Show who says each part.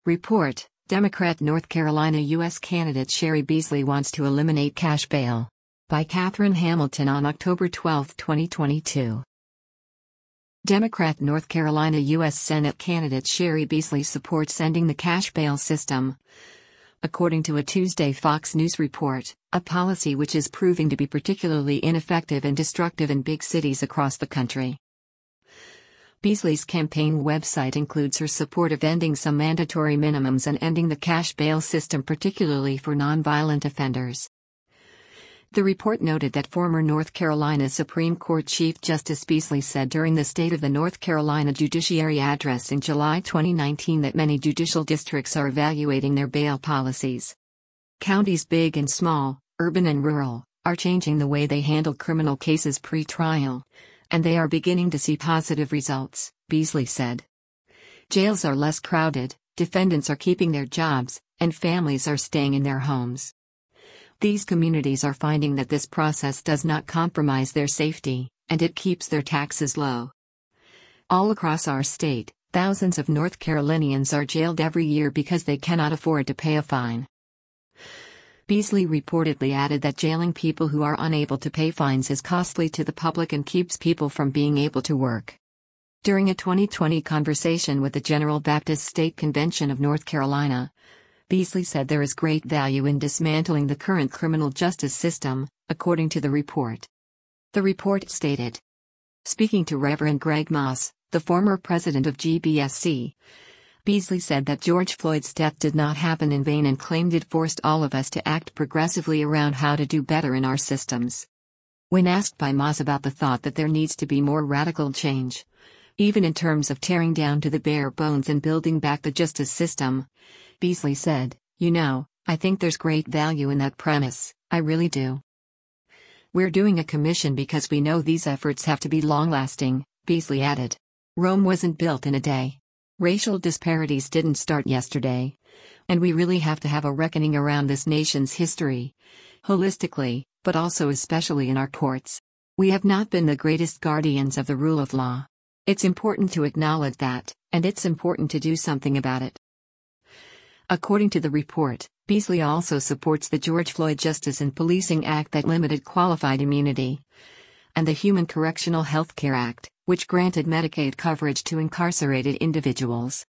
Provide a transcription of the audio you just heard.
Speaker 1: Report: Democrat North Carolina U.S. candidate Cheri Beasley wants to eliminate cash bail. By Catherine Hamilton on October 12, 2022. Democrat North Carolina U.S. Senate candidate Cheri Beasley supports ending the cash bail system. According to a Tuesday Fox News report, a policy which is proving to be particularly ineffective and destructive in big cities across the country. Beasley's campaign website includes her support of ending some mandatory minimums and ending the cash bail system, particularly for nonviolent offenders. The report noted that former North Carolina Supreme Court Chief Justice Beasley said during the State of the North Carolina Judiciary address in July 2019 that many judicial districts are evaluating their bail policies. Counties big and small, urban and rural, are changing the way they handle criminal cases pre-trial, and they are beginning to see positive results, Beasley said. Jails are less crowded, defendants are keeping their jobs, and families are staying in their homes. These communities are finding that this process does not compromise their safety, and it keeps their taxes low. All across our state, thousands of North Carolinians are jailed every year because they cannot afford to pay a fine. Beasley reportedly added that jailing people who are unable to pay fines is costly to the public and keeps people from being able to work. During a 2020 conversation with the General Baptist State Convention of North Carolina, Beasley said there is great value in dismantling the current criminal justice system, according to the report. The report stated. Speaking to Reverend Greg Moss, the former president of GBSC, Beasley said that George Floyd's death did not happen in vain and claimed it forced all of us to act progressively around how to do better in our systems. When asked by Moss about the thought that there needs to be more radical change, even in terms of tearing down to the bare bones and building back the justice system, Beasley said, I think there's great value in that premise, I really do. We're doing a commission because we know these efforts have to be long-lasting, Beasley added. Rome wasn't built in a day. Racial disparities didn't start yesterday. And we really have to have a reckoning around this nation's history, holistically, but also especially in our courts. We have not been the greatest guardians of the rule of law. It's important to acknowledge that, and it's important to do something about it. According to the report, Beasley also supports the George Floyd Justice and Policing Act that limited qualified immunity, and the Human Correctional Health Care Act, which granted Medicaid coverage to incarcerated individuals.